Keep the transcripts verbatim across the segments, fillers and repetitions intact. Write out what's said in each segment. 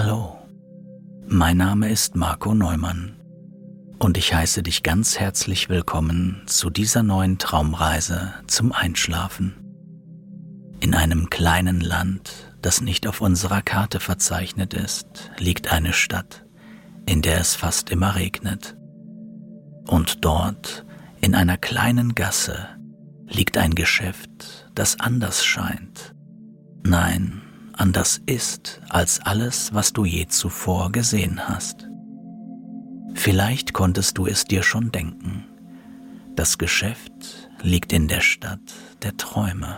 Hallo, mein Name ist Marco Neumann und ich heiße dich ganz herzlich willkommen zu dieser neuen Traumreise zum Einschlafen. In einem kleinen Land, das nicht auf unserer Karte verzeichnet ist, liegt eine Stadt, in der es fast immer regnet. Und dort, in einer kleinen Gasse, liegt ein Geschäft, das anders scheint. Nein, anders ist als alles, was du je zuvor gesehen hast. Vielleicht konntest du es dir schon denken. Das Geschäft liegt in der Stadt der Träume.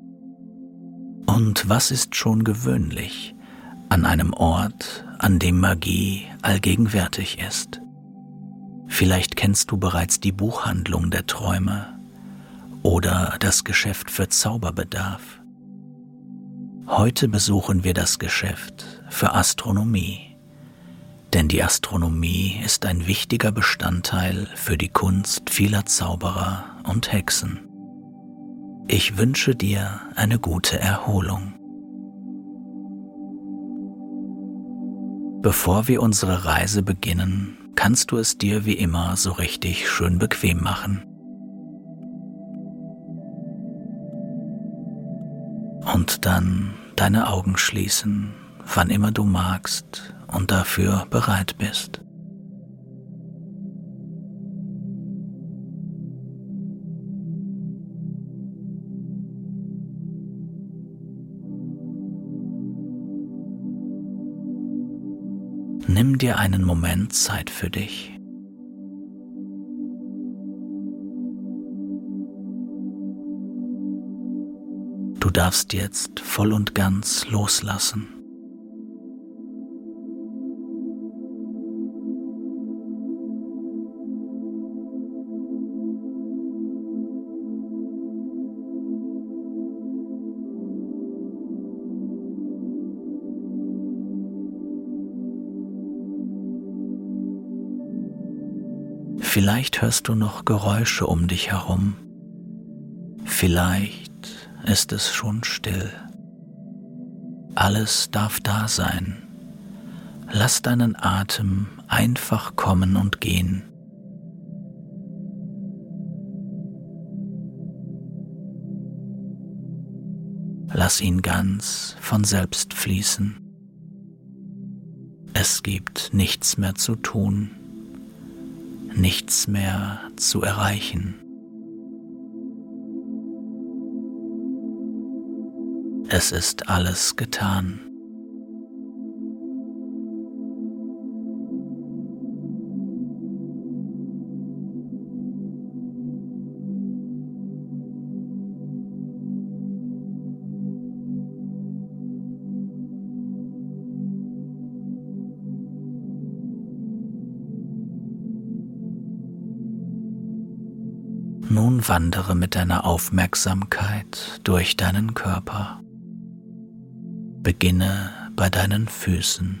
Und was ist schon gewöhnlich an einem Ort, an dem Magie allgegenwärtig ist? Vielleicht kennst du bereits die Buchhandlung der Träume oder das Geschäft für Zauberbedarf. Heute besuchen wir das Geschäft für Astronomie, denn die Astronomie ist ein wichtiger Bestandteil für die Kunst vieler Zauberer und Hexen. Ich wünsche dir eine gute Erholung. Bevor wir unsere Reise beginnen, kannst du es dir wie immer so richtig schön bequem machen. Und dann deine Augen schließen, wann immer du magst und dafür bereit bist. Nimm dir einen Moment Zeit für dich. Du darfst jetzt voll und ganz loslassen. Vielleicht hörst du noch Geräusche um dich herum. Vielleicht ist es schon still. Alles darf da sein. Lass deinen Atem einfach kommen und gehen. Lass ihn ganz von selbst fließen. Es gibt nichts mehr zu tun, nichts mehr zu erreichen. Es ist alles getan. Nun wandere mit deiner Aufmerksamkeit durch deinen Körper. Beginne bei deinen Füßen.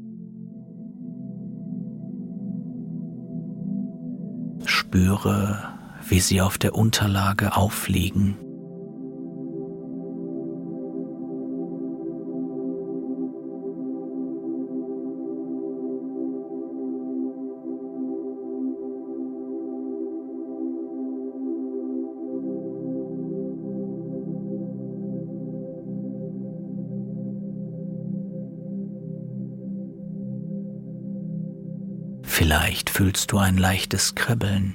Spüre, wie sie auf der Unterlage aufliegen. Vielleicht fühlst du ein leichtes Kribbeln.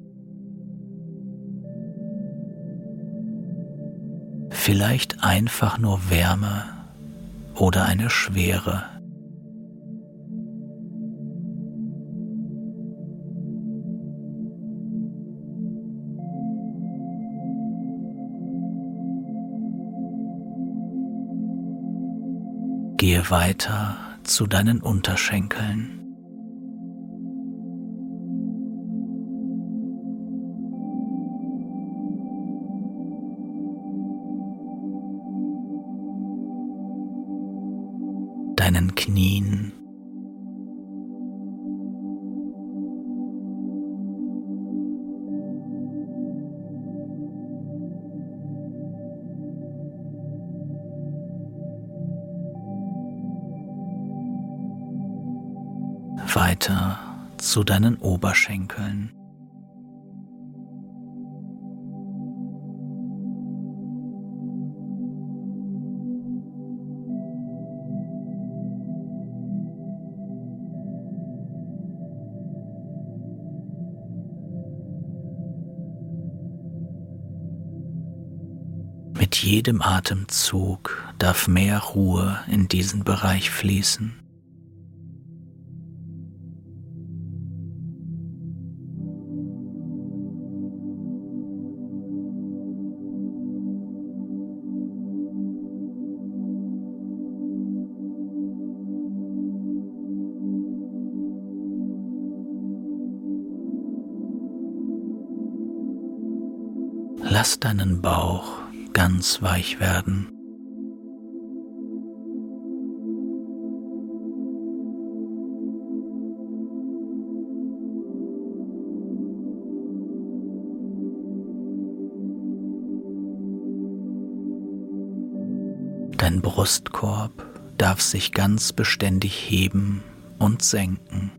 Vielleicht einfach nur Wärme oder eine Schwere. Gehe weiter zu deinen Unterschenkeln. Deinen Knien, weiter zu deinen Oberschenkeln. Mit jedem Atemzug darf mehr Ruhe in diesen Bereich fließen. Lass deinen Bauch ganz weich werden. Dein Brustkorb darf sich ganz beständig heben und senken.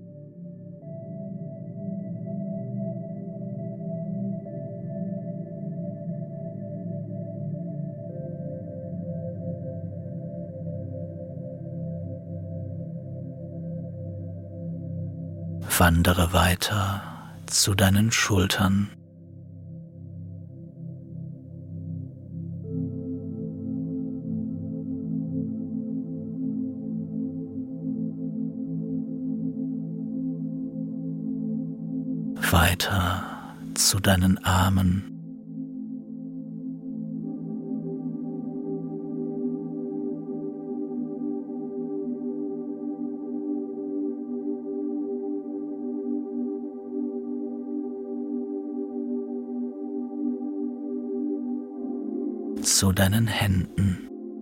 Wandere weiter zu deinen Schultern. Weiter zu deinen Armen. Zu deinen Händen.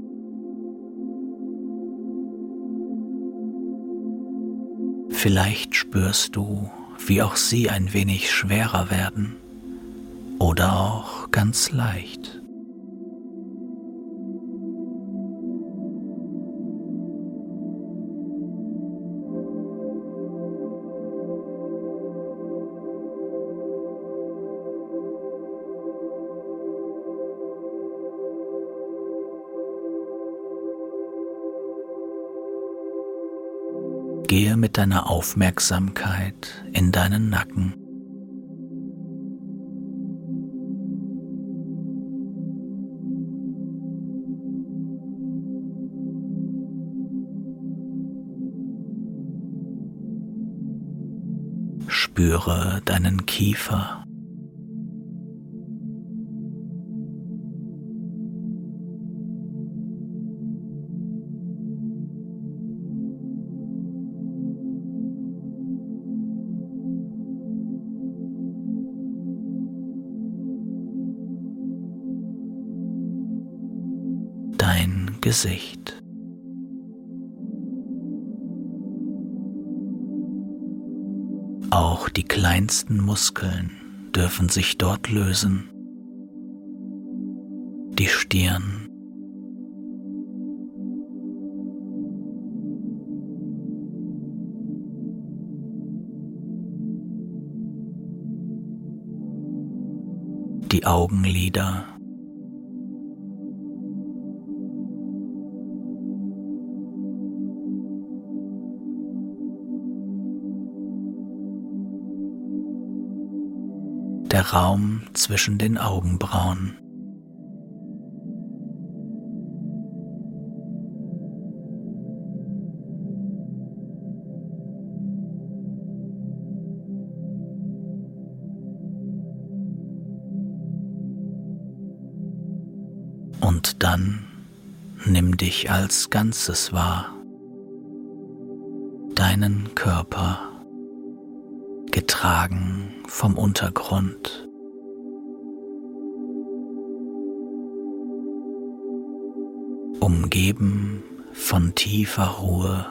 Vielleicht spürst du, wie auch sie ein wenig schwerer werden oder auch ganz leicht. Gehe mit deiner Aufmerksamkeit in deinen Nacken. Spüre deinen Kiefer. Dein Gesicht. Auch die kleinsten Muskeln dürfen sich dort lösen. Die Stirn. Die Augenlider. Der Raum zwischen den Augenbrauen. Und dann nimm dich als Ganzes wahr, deinen Körper, getragen vom Untergrund. Umgeben von tiefer Ruhe.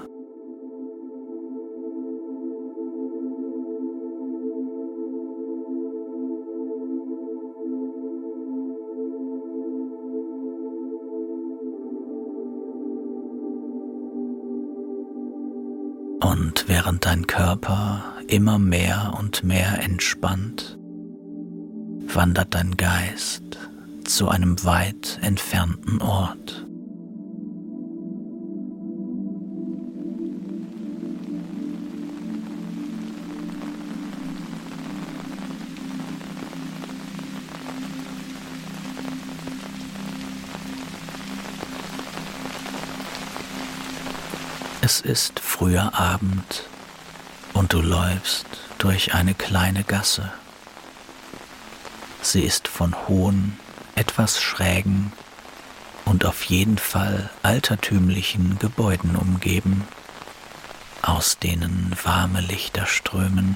Und während dein Körper immer mehr und mehr entspannt, wandert dein Geist zu einem weit entfernten Ort. Es ist früher Abend und du läufst durch eine kleine Gasse. Sie ist von hohen, etwas schrägen und auf jeden Fall altertümlichen Gebäuden umgeben, aus denen warme Lichter strömen.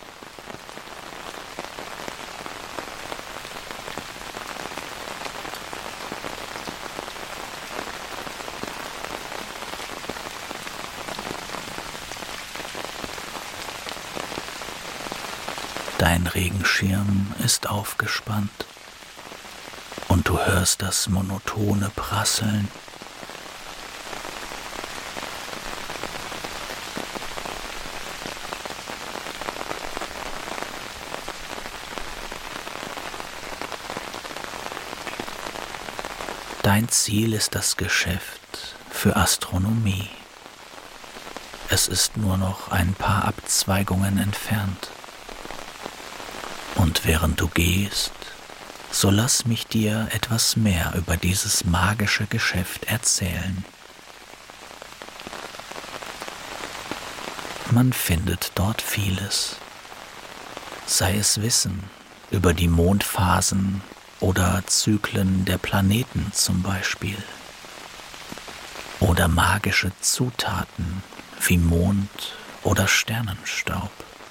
Dein Regenschirm ist aufgespannt und du hörst das monotone Prasseln. Dein Ziel ist das Geschäft für Astronomie. Es ist nur noch ein paar Abzweigungen entfernt. Und während du gehst, so lass mich dir etwas mehr über dieses magische Geschäft erzählen. Man findet dort vieles, sei es Wissen über die Mondphasen oder Zyklen der Planeten zum Beispiel, oder magische Zutaten wie Mond- oder Sternenstaub.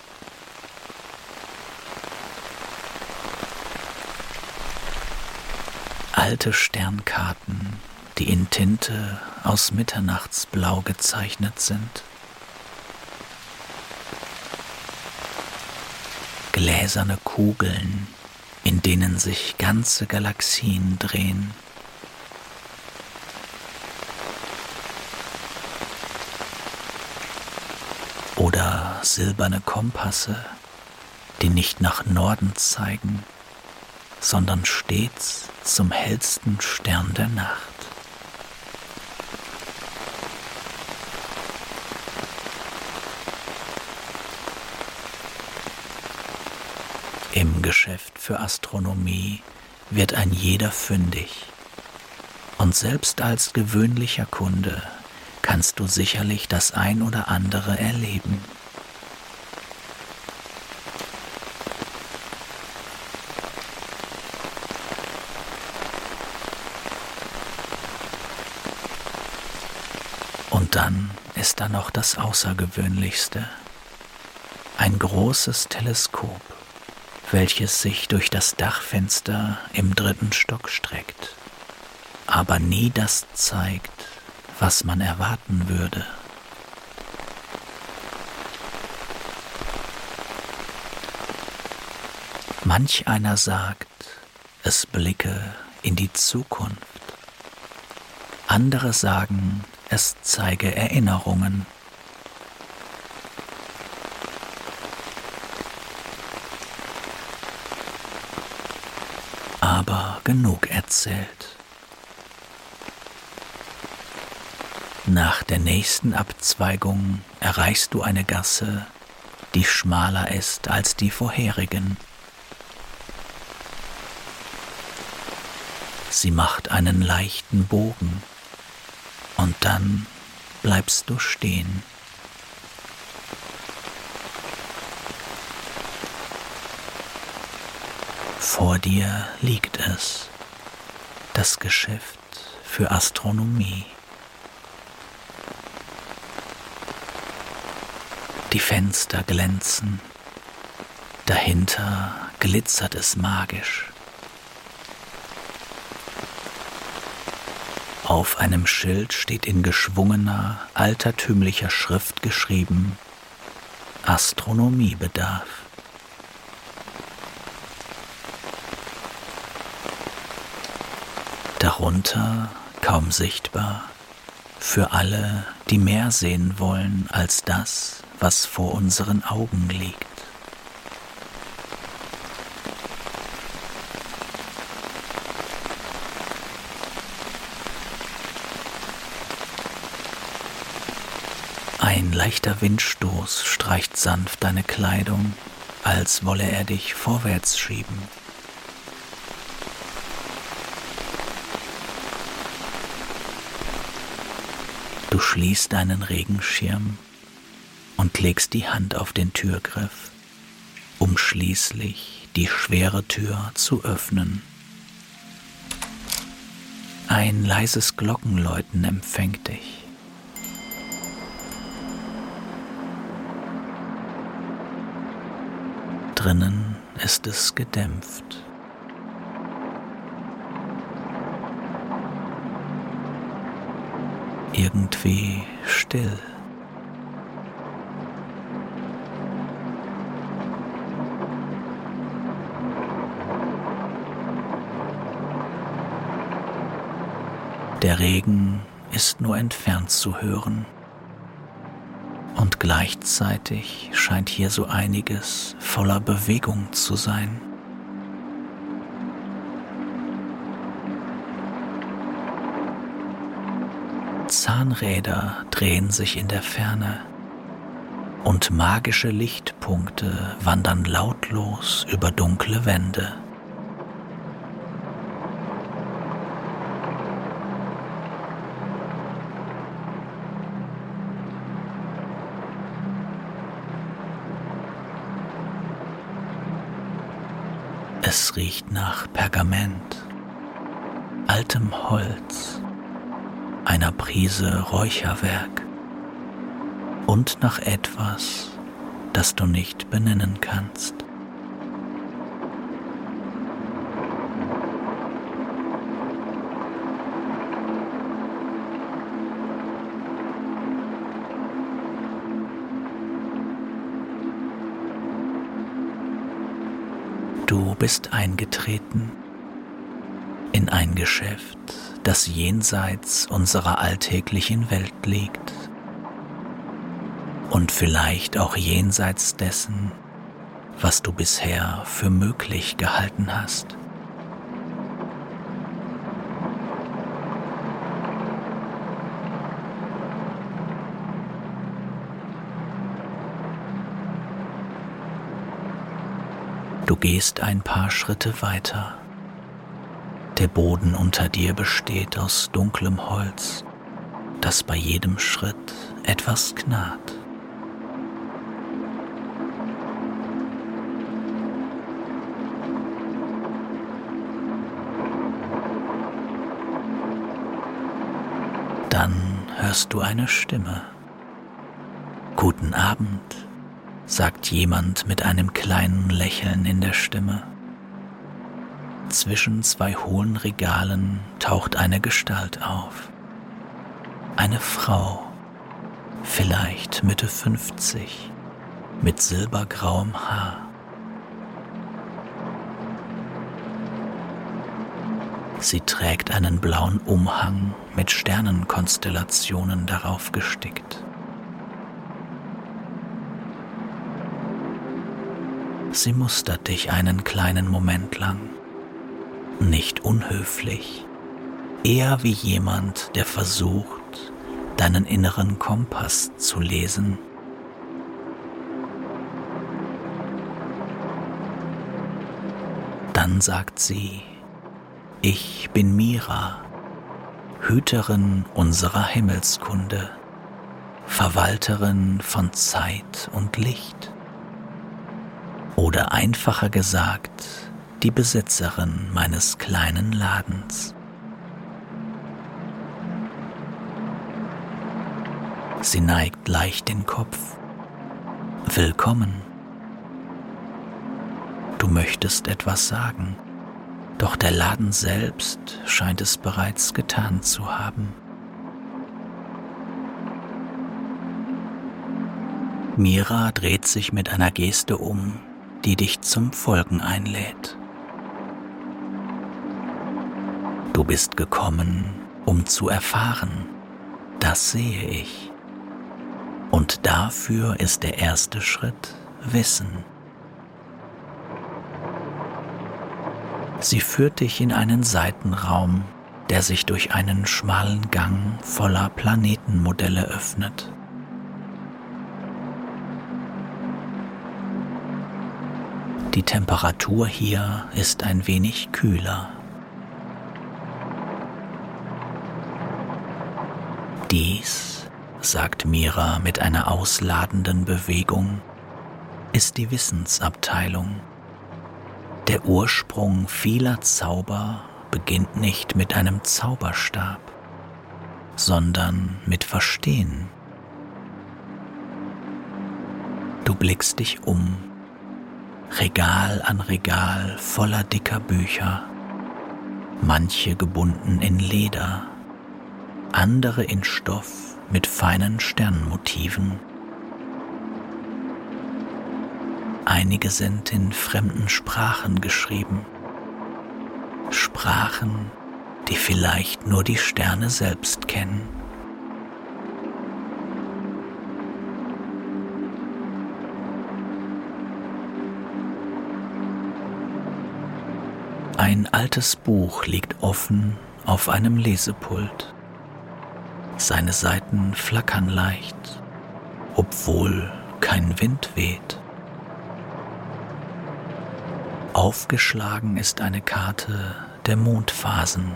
Alte Sternkarten, die in Tinte aus Mitternachtsblau gezeichnet sind. Gläserne Kugeln, in denen sich ganze Galaxien drehen. Oder silberne Kompasse, die nicht nach Norden zeigen, sondern stets zum hellsten Stern der Nacht. Im Geschäft für Astronomie wird ein jeder fündig. Und selbst als gewöhnlicher Kunde kannst du sicherlich das ein oder andere erleben. Und dann ist da noch das Außergewöhnlichste. Ein großes Teleskop, welches sich durch das Dachfenster im dritten Stock streckt, aber nie das zeigt, was man erwarten würde. Manch einer sagt, es blicke in die Zukunft. Andere sagen, es zeige Erinnerungen. Aber genug erzählt. Nach der nächsten Abzweigung erreichst du eine Gasse, die schmaler ist als die vorherigen. Sie macht einen leichten Bogen und dann bleibst du stehen. Vor dir liegt es, das Geschäft für Astronomie. Die Fenster glänzen, dahinter glitzert es magisch. Auf einem Schild steht in geschwungener, altertümlicher Schrift geschrieben: Astronomiebedarf. Darunter, kaum sichtbar, für alle, die mehr sehen wollen als das, was vor unseren Augen liegt. Ein leichter Windstoß streicht sanft deine Kleidung, als wolle er dich vorwärts schieben. Du schließt deinen Regenschirm und legst die Hand auf den Türgriff, um schließlich die schwere Tür zu öffnen. Ein leises Glockenläuten empfängt dich. Drinnen ist es gedämpft. Irgendwie still. Der Regen ist nur entfernt zu hören. Und gleichzeitig scheint hier so einiges voller Bewegung zu sein. Zahnräder drehen sich in der Ferne und magische Lichtpunkte wandern lautlos über dunkle Wände. Es riecht nach Pergament, altem Holz, einer Prise Räucherwerk und nach etwas, das du nicht benennen kannst. Du bist eingetreten in ein Geschäft, das jenseits unserer alltäglichen Welt liegt und vielleicht auch jenseits dessen, was du bisher für möglich gehalten hast. Du gehst ein paar Schritte weiter. Der Boden unter dir besteht aus dunklem Holz, das bei jedem Schritt etwas knarrt. Dann hörst du eine Stimme. Guten Abend, sagt jemand mit einem kleinen Lächeln in der Stimme. Zwischen zwei hohen Regalen taucht eine Gestalt auf. Eine Frau, vielleicht Mitte fünfzig, mit silbergrauem Haar. Sie trägt einen blauen Umhang mit Sternenkonstellationen darauf gestickt. Sie mustert dich einen kleinen Moment lang. Nicht unhöflich, eher wie jemand, der versucht, deinen inneren Kompass zu lesen. Dann sagt sie: Ich bin Mira, Hüterin unserer Himmelskunde, Verwalterin von Zeit und Licht. Oder einfacher gesagt, die Besitzerin meines kleinen Ladens. Sie neigt leicht den Kopf. Willkommen. Du möchtest etwas sagen, doch der Laden selbst scheint es bereits getan zu haben. Mira dreht sich mit einer Geste um, die dich zum Folgen einlädt. Du bist gekommen, um zu erfahren, Das sehe ich. Und dafür ist der erste Schritt Wissen. Sie führt dich in einen Seitenraum, der sich durch einen schmalen Gang voller Planetenmodelle öffnet. Die Temperatur hier ist ein wenig kühler. Dies, sagt Mira mit einer ausladenden Bewegung, ist die Wissensabteilung. Der Ursprung vieler Zauber beginnt nicht mit einem Zauberstab, sondern mit Verstehen. Du blickst dich um, Regal an Regal voller dicker Bücher, manche gebunden in Leder, andere in Stoff mit feinen Sternmotiven. Einige sind in fremden Sprachen geschrieben, Sprachen, die vielleicht nur die Sterne selbst kennen. Ein altes Buch liegt offen auf einem Lesepult. Seine Seiten flackern leicht, obwohl kein Wind weht. Aufgeschlagen ist eine Karte der Mondphasen.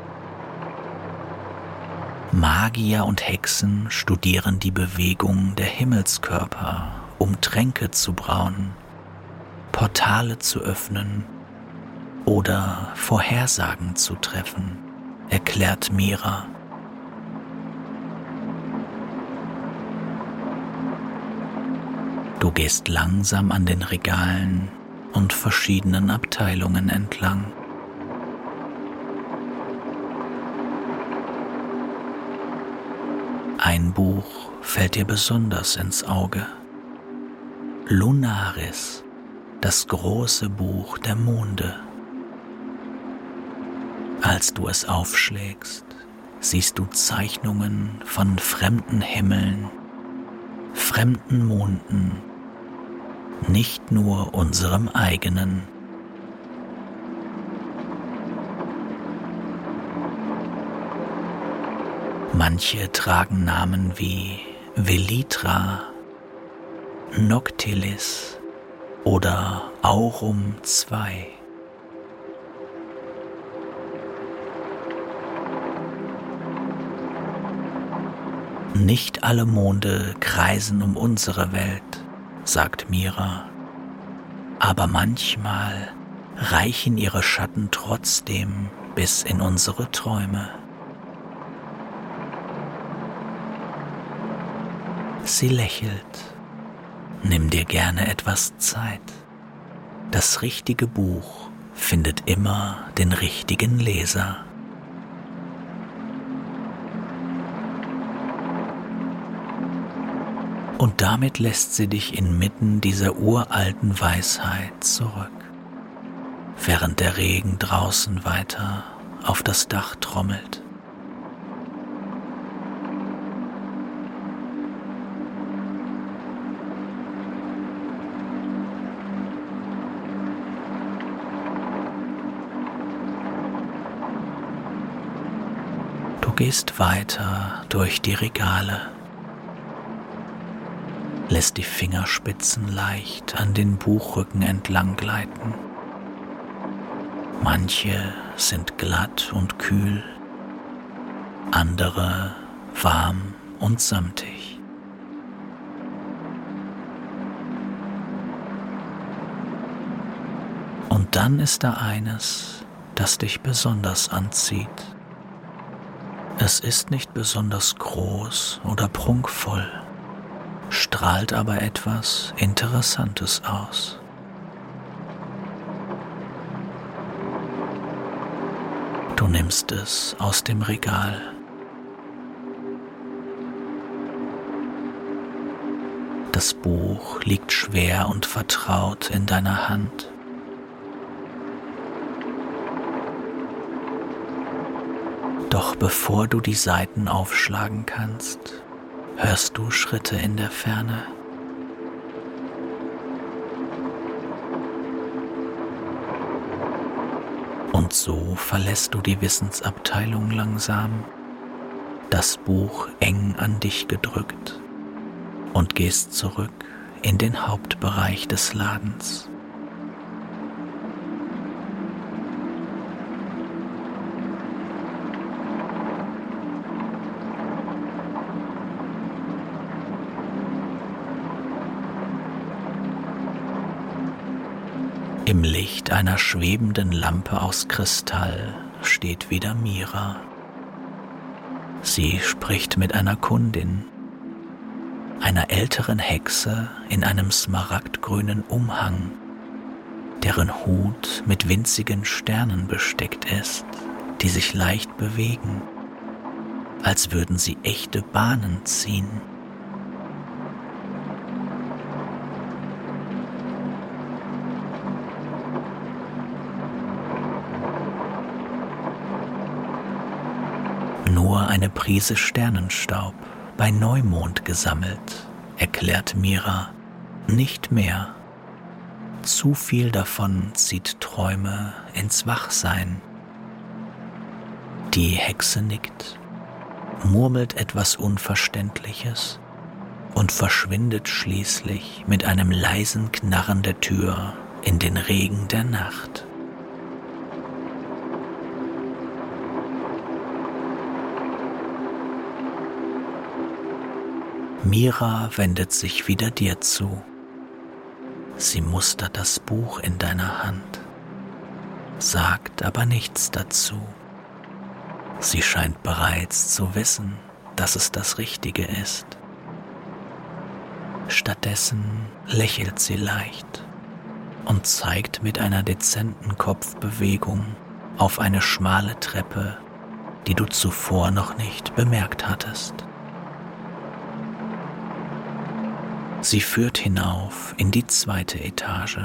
Magier und Hexen studieren die Bewegung der Himmelskörper, um Tränke zu brauen, Portale zu öffnen oder Vorhersagen zu treffen, erklärt Mira. Du gehst langsam an den Regalen und verschiedenen Abteilungen entlang. Ein Buch fällt dir besonders ins Auge. Lunaris, das große Buch der Monde. Als du es aufschlägst, siehst du Zeichnungen von fremden Himmeln, fremden Monden, nicht nur unserem eigenen. Manche tragen Namen wie Velitra, Noctilis oder Aurum zwei. Nicht alle Monde kreisen um unsere Welt, sagt Mira, aber manchmal reichen ihre Schatten trotzdem bis in unsere Träume. Sie lächelt. Nimm dir gerne etwas Zeit. Das richtige Buch findet immer den richtigen Leser. Und damit lässt sie dich inmitten dieser uralten Weisheit zurück, während der Regen draußen weiter auf das Dach trommelt. Du gehst weiter durch die Regale, lässt die Fingerspitzen leicht an den Buchrücken entlang gleiten. Manche sind glatt und kühl, andere warm und samtig. Und dann ist da eines, das dich besonders anzieht. Es ist nicht besonders groß oder prunkvoll, strahlt aber etwas Interessantes aus. Du nimmst es aus dem Regal. Das Buch liegt schwer und vertraut in deiner Hand. Doch bevor du die Seiten aufschlagen kannst, hörst du Schritte in der Ferne. Und so verlässt du die Wissensabteilung langsam, das Buch eng an dich gedrückt, und gehst zurück in den Hauptbereich des Ladens. Im Licht einer schwebenden Lampe aus Kristall steht wieder Mira. Sie spricht mit einer Kundin, einer älteren Hexe in einem smaragdgrünen Umhang, deren Hut mit winzigen Sternen besteckt ist, die sich leicht bewegen, als würden sie echte Bahnen ziehen. Nur eine Prise Sternenstaub bei Neumond gesammelt, erklärt Mira, nicht mehr. Zu viel davon zieht Träume ins Wachsein. Die Hexe nickt, murmelt etwas Unverständliches und verschwindet schließlich mit einem leisen Knarren der Tür in den Regen der Nacht. Mira wendet sich wieder dir zu. Sie mustert das Buch in deiner Hand, sagt aber nichts dazu. Sie scheint bereits zu wissen, dass es das Richtige ist. Stattdessen lächelt sie leicht und zeigt mit einer dezenten Kopfbewegung auf eine schmale Treppe, die du zuvor noch nicht bemerkt hattest. Sie führt hinauf in die zweite Etage.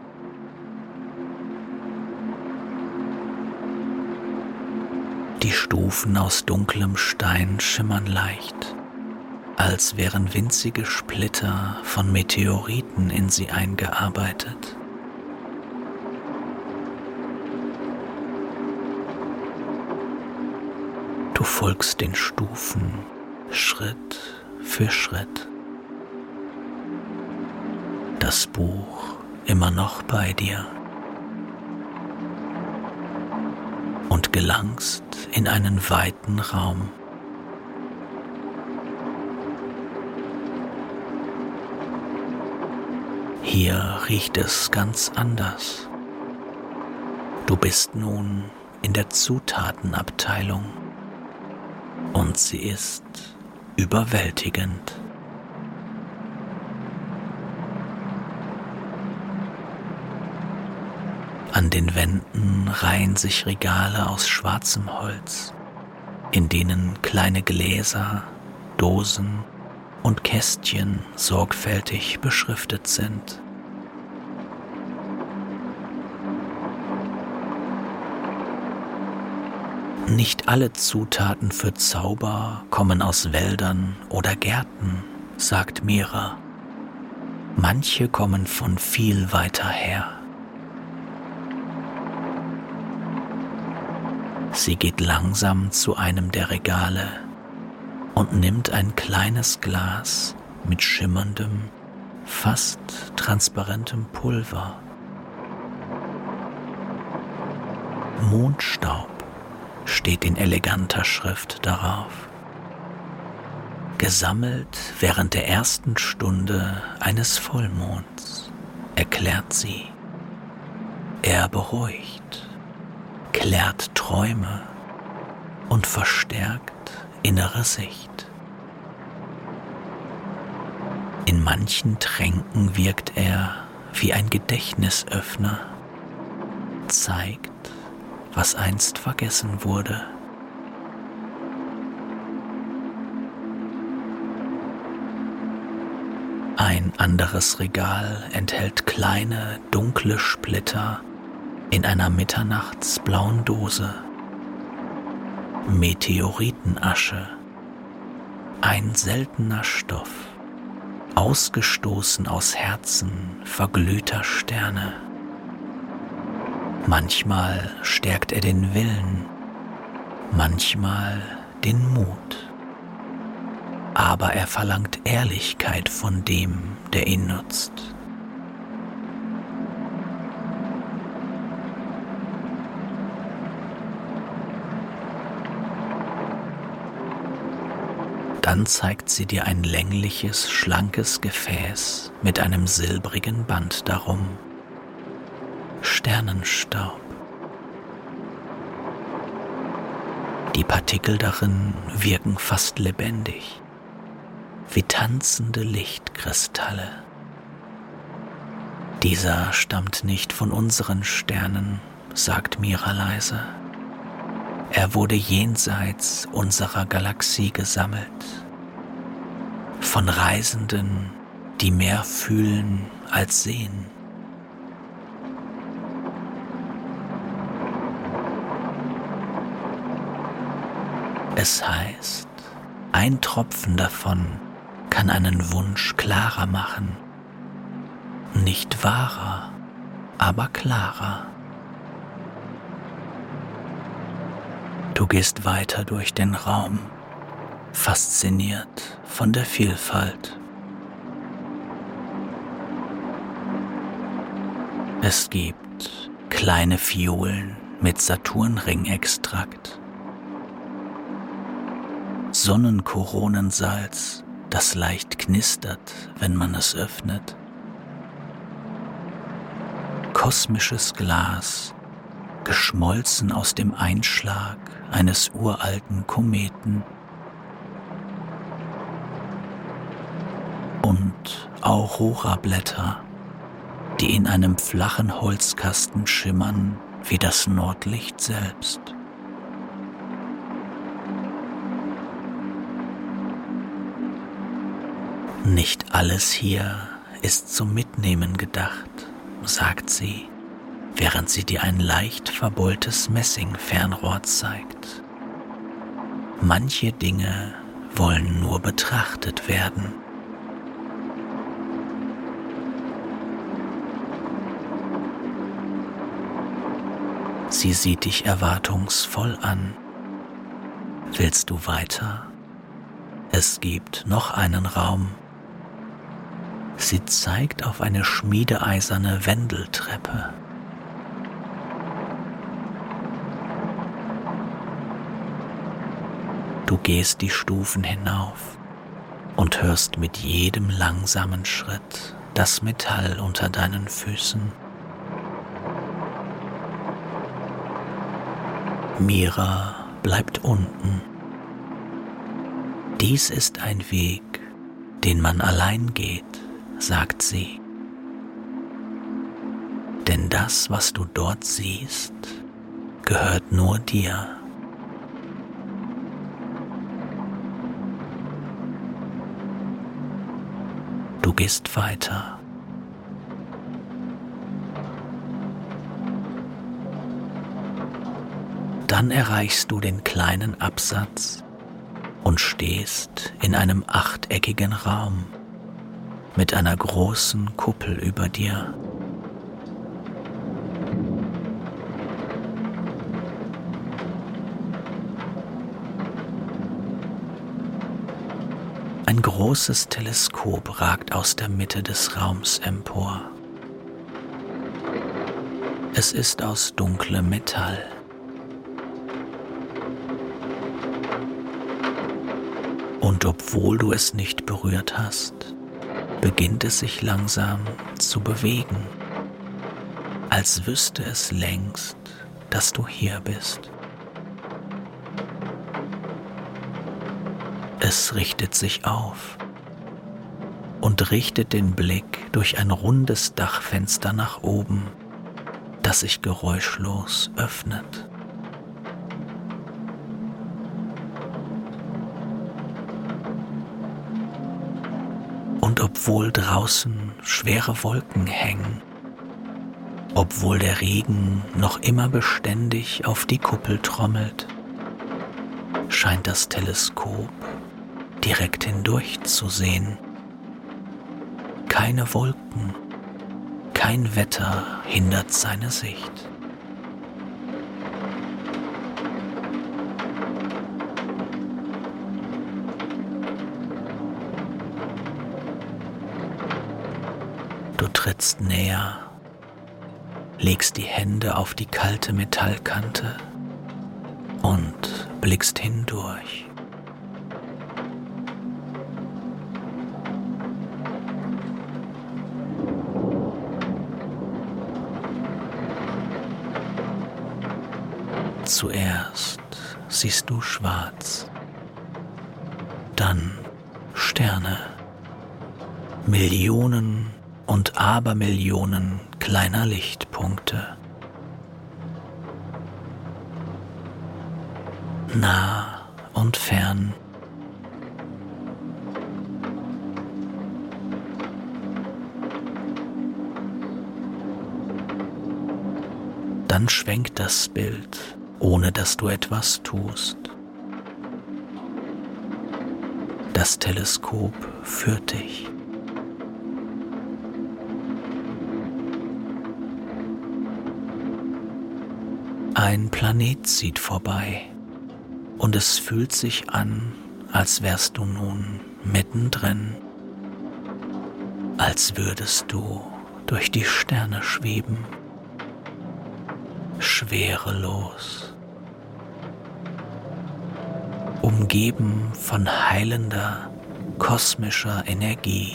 Die Stufen aus dunklem Stein schimmern leicht, als wären winzige Splitter von Meteoriten in sie eingearbeitet. Du folgst den Stufen Schritt für Schritt. Das Buch immer noch bei dir, und gelangst in einen weiten Raum. Hier riecht es ganz anders. Du bist nun in der Zutatenabteilung und sie ist überwältigend. An den Wänden reihen sich Regale aus schwarzem Holz, in denen kleine Gläser, Dosen und Kästchen sorgfältig beschriftet sind. Nicht alle Zutaten für Zauber kommen aus Wäldern oder Gärten, sagt Mira. Manche kommen von viel weiter her. Sie geht langsam zu einem der Regale und nimmt ein kleines Glas mit schimmerndem, fast transparentem Pulver. Mondstaub steht in eleganter Schrift darauf. Gesammelt während der ersten Stunde eines Vollmonds, erklärt sie. Er beruhigt, klärt Träume und verstärkt innere Sicht. In manchen Tränken wirkt er wie ein Gedächtnisöffner, zeigt, was einst vergessen wurde. Ein anderes Regal enthält kleine, dunkle Splitter in einer mitternachtsblauen Dose. Meteoritenasche, ein seltener Stoff, ausgestoßen aus Herzen verglühter Sterne. Manchmal stärkt er den Willen, manchmal den Mut, aber er verlangt Ehrlichkeit von dem, der ihn nutzt. Dann zeigt sie dir ein längliches, schlankes Gefäß mit einem silbrigen Band darum. Sternenstaub. Die Partikel darin wirken fast lebendig, wie tanzende Lichtkristalle. Dieser stammt nicht von unseren Sternen, sagt Mira leise. Er wurde jenseits unserer Galaxie gesammelt, von Reisenden, die mehr fühlen als sehen. Es heißt, ein Tropfen davon kann einen Wunsch klarer machen, nicht wahrer, aber klarer. Du gehst weiter durch den Raum, fasziniert von der Vielfalt. Es gibt kleine Fiolen mit Saturnringextrakt, Sonnenkoronensalz, das leicht knistert, wenn man es öffnet, kosmisches Glas, geschmolzen aus dem Einschlag eines uralten Kometen, und Aurora-Blätter, die in einem flachen Holzkasten schimmern wie das Nordlicht selbst. Nicht alles hier ist zum Mitnehmen gedacht, sagt sie, während sie dir ein leicht verbeultes Messingfernrohr zeigt. Manche Dinge wollen nur betrachtet werden. Sie sieht dich erwartungsvoll an. Willst du weiter? Es gibt noch einen Raum. Sie zeigt auf eine schmiedeeiserne Wendeltreppe. Du gehst die Stufen hinauf und hörst mit jedem langsamen Schritt das Metall unter deinen Füßen. Mira bleibt unten. Dies ist ein Weg, den man allein geht, sagt sie. Denn das, was du dort siehst, gehört nur dir. Du gehst weiter. Dann erreichst du den kleinen Absatz und stehst in einem achteckigen Raum mit einer großen Kuppel über dir. Ein großes Teleskop ragt aus der Mitte des Raums empor. Es ist aus dunklem Metall. Und obwohl du es nicht berührt hast, beginnt es sich langsam zu bewegen, als wüsste es längst, dass du hier bist. Es richtet sich auf und richtet den Blick durch ein rundes Dachfenster nach oben, das sich geräuschlos öffnet. Und obwohl draußen schwere Wolken hängen, obwohl der Regen noch immer beständig auf die Kuppel trommelt, scheint das Teleskop direkt hindurch zu sehen. Keine Wolken, kein Wetter hindert seine Sicht. Du trittst näher, legst die Hände auf die kalte Metallkante und blickst hindurch. Zuerst siehst du schwarz, dann Sterne, Millionen und Abermillionen kleiner Lichtpunkte. Nah und fern. Dann schwenkt das Bild, ohne dass du etwas tust. Das Teleskop führt dich. Ein Planet zieht vorbei und es fühlt sich an, als wärst du nun mittendrin, als würdest du durch die Sterne schweben, schwerelos, umgeben von heilender, kosmischer Energie.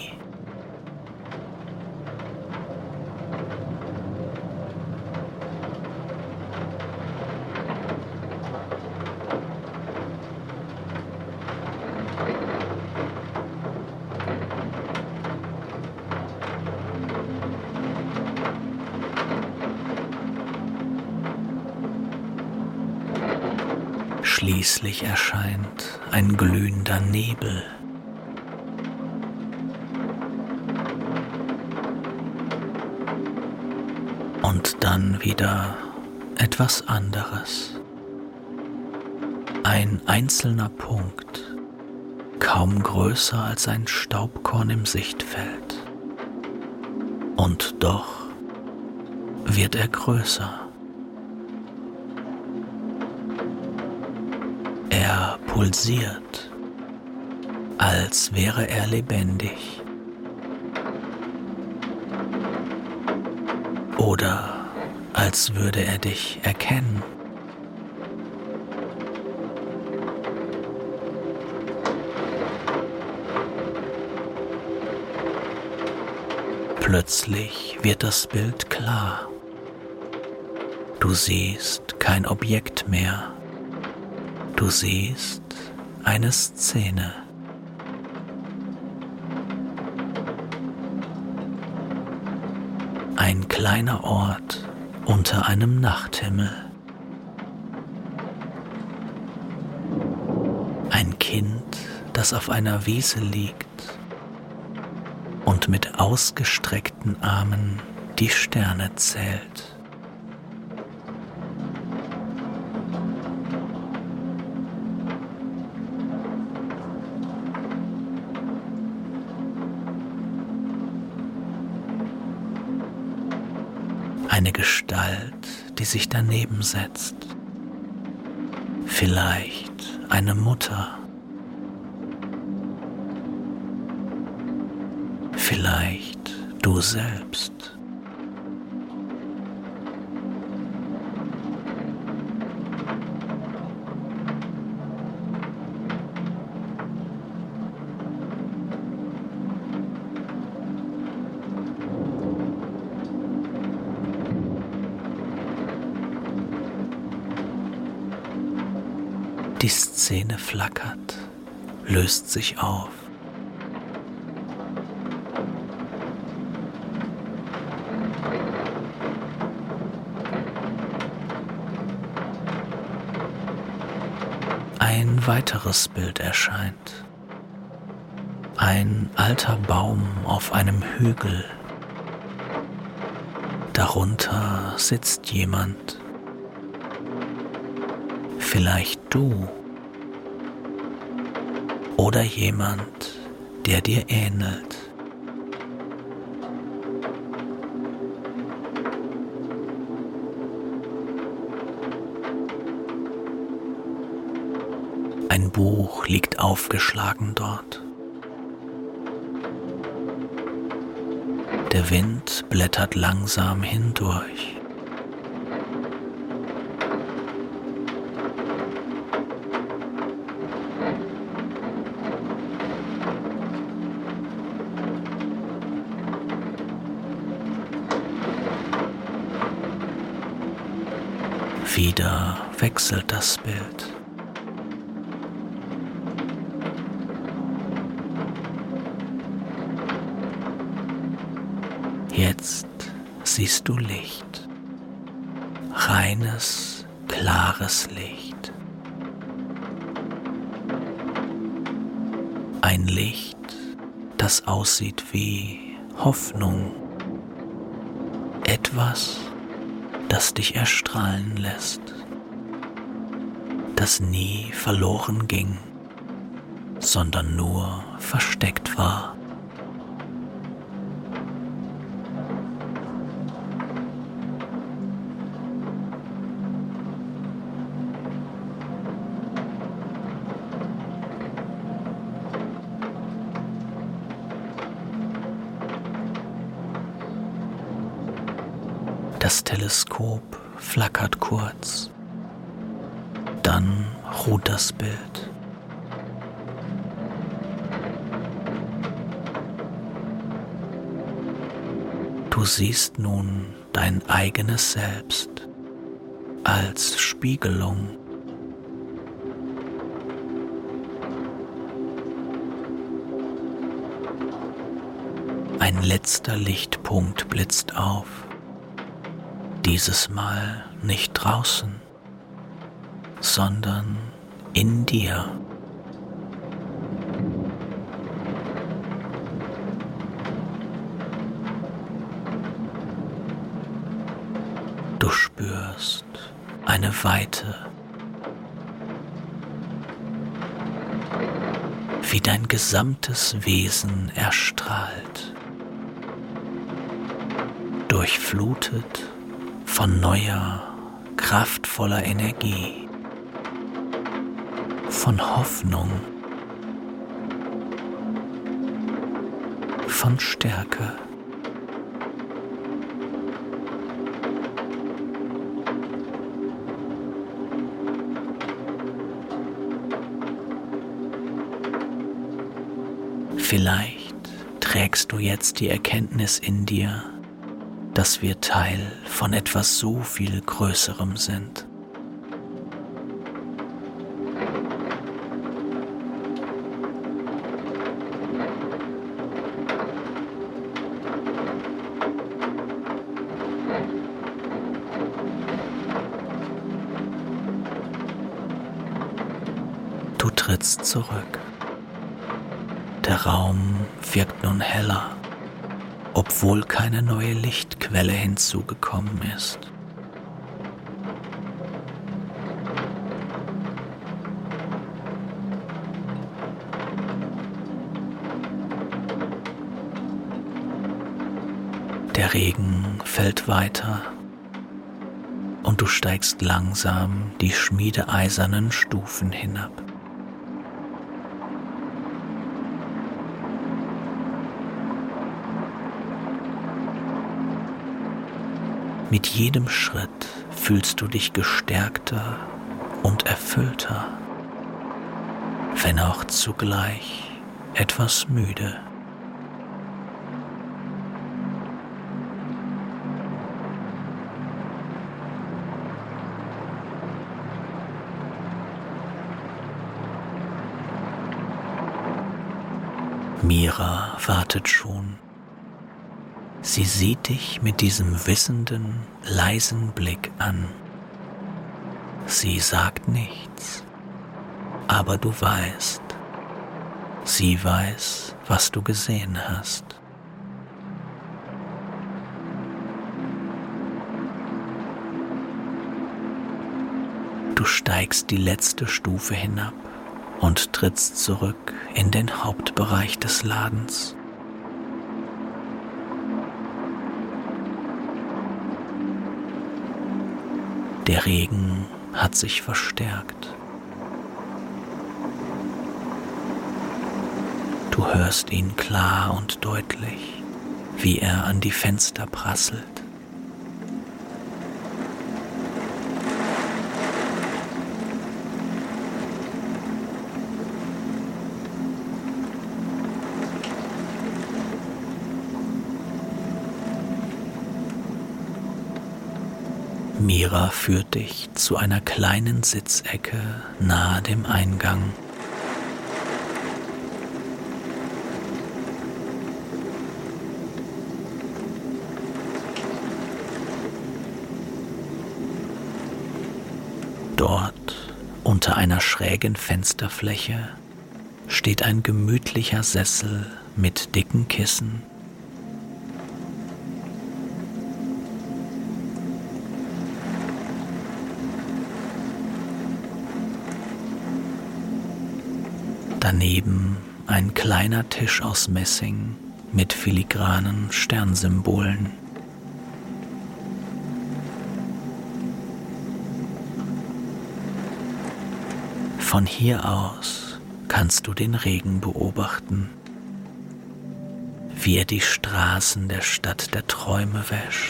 Schließlich erscheint ein glühender Nebel. Und dann wieder etwas anderes. Ein einzelner Punkt, kaum größer als ein Staubkorn im Sichtfeld. Und doch wird er größer. Er pulsiert, als wäre er lebendig. Oder als würde er dich erkennen. Plötzlich wird das Bild klar. Du siehst kein Objekt mehr. Du siehst eine Szene. Ein kleiner Ort unter einem Nachthimmel. Ein Kind, das auf einer Wiese liegt und mit ausgestreckten Armen die Sterne zählt. Eine Gestalt, die sich daneben setzt. Vielleicht eine Mutter. Vielleicht du selbst. Die Szene flackert, löst sich auf. Ein weiteres Bild erscheint. Ein alter Baum auf einem Hügel. Darunter sitzt jemand. Vielleicht du oder jemand, der dir ähnelt. Ein Buch liegt aufgeschlagen dort. Der Wind blättert langsam hindurch. Wieder wechselt das Bild. Jetzt siehst du Licht, reines, klares Licht. Ein Licht, das aussieht wie Hoffnung, etwas, das dich erstrahlen lässt, das nie verloren ging, sondern nur versteckt war. Das Teleskop flackert kurz, dann ruht das Bild. Du siehst nun dein eigenes Selbst als Spiegelung. Ein letzter Lichtpunkt blitzt auf. Dieses Mal nicht draußen, sondern in dir. Du spürst eine Weite, wie dein gesamtes Wesen erstrahlt, durchflutet von neuer, kraftvoller Energie, von Hoffnung, von Stärke. Vielleicht trägst du jetzt die Erkenntnis in dir, dass wir Teil von etwas so viel Größerem sind. Du trittst zurück. Der Raum wirkt nun heller, obwohl keine neue Lichtquelle hinzugekommen ist. Der Regen fällt weiter und du steigst langsam die schmiedeeisernen Stufen hinab. Mit jedem Schritt fühlst du dich gestärkter und erfüllter, wenn auch zugleich etwas müde. Mira wartet schon. Sie sieht dich mit diesem wissenden, leisen Blick an. Sie sagt nichts, aber du weißt, sie weiß, was du gesehen hast. Du steigst die letzte Stufe hinab und trittst zurück in den Hauptbereich des Ladens. Der Regen hat sich verstärkt. Du hörst ihn klar und deutlich, wie er an die Fenster prasselt. Mira führt dich zu einer kleinen Sitzecke nahe dem Eingang. Dort, unter einer schrägen Fensterfläche, steht ein gemütlicher Sessel mit dicken Kissen. Daneben ein kleiner Tisch aus Messing mit filigranen Sternsymbolen. Von hier aus kannst du den Regen beobachten, wie er die Straßen der Stadt der Träume wäscht.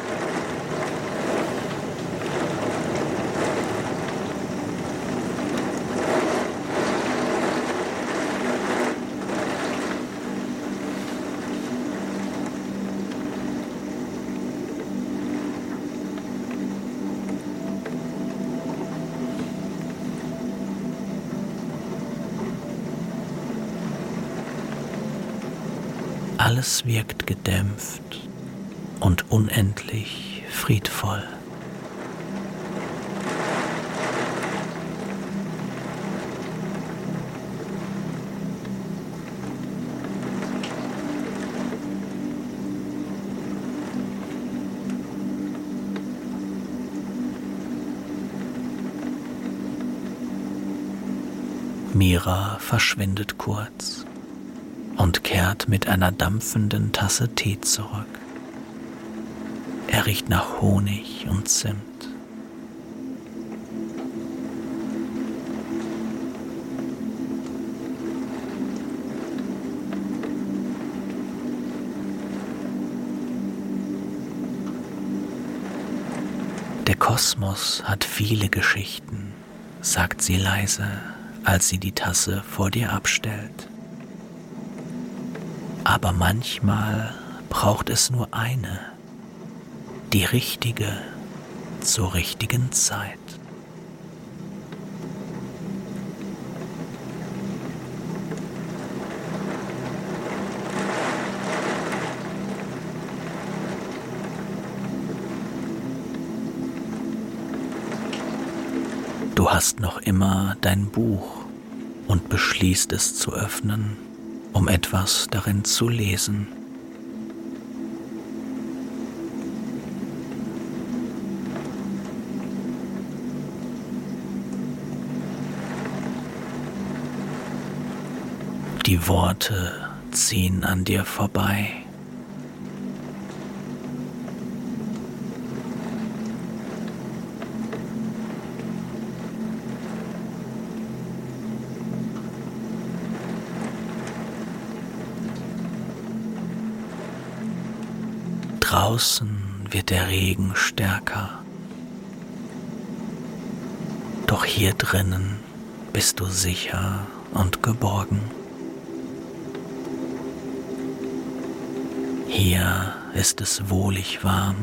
Alles wirkt gedämpft und unendlich friedvoll. Mira verschwindet kurz und kehrt mit einer dampfenden Tasse Tee zurück. Er riecht nach Honig und Zimt. Der Kosmos hat viele Geschichten, sagt sie leise, als sie die Tasse vor dir abstellt. Aber manchmal braucht es nur eine, die richtige, zur richtigen Zeit. Du hast noch immer dein Buch und beschließt es zu öffnen, um etwas darin zu lesen. Die Worte ziehen an dir vorbei. Draußen wird der Regen stärker, doch hier drinnen bist du sicher und geborgen. Hier ist es wohlig warm.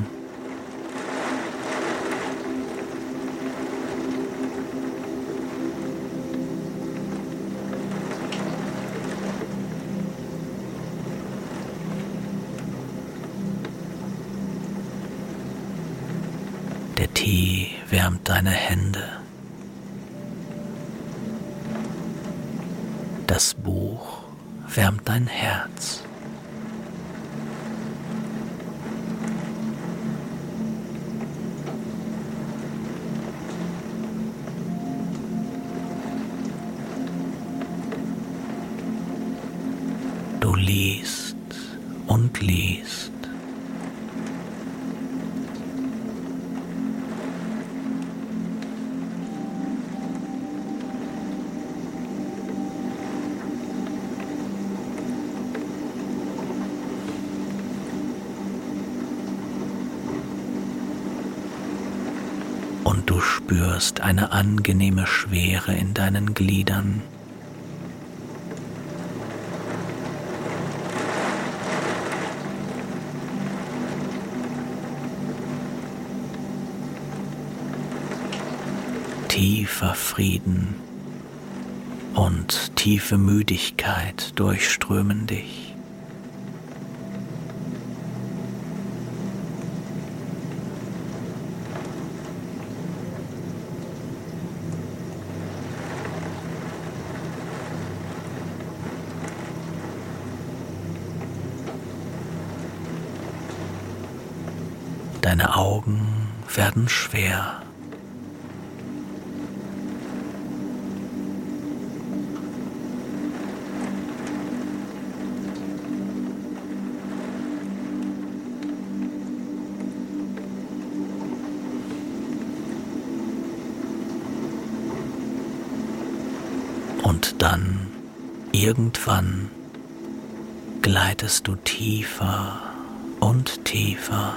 Der Tee wärmt deine Hände. Das Buch wärmt dein Herz. liest und liest. Und du spürst eine angenehme Schwere in deinen Gliedern. Tiefer Frieden und tiefe Müdigkeit durchströmen dich. Deine Augen werden schwer. Und dann, irgendwann, gleitest du tiefer und tiefer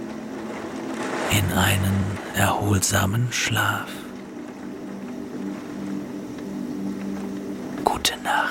in einen erholsamen Schlaf. Gute Nacht.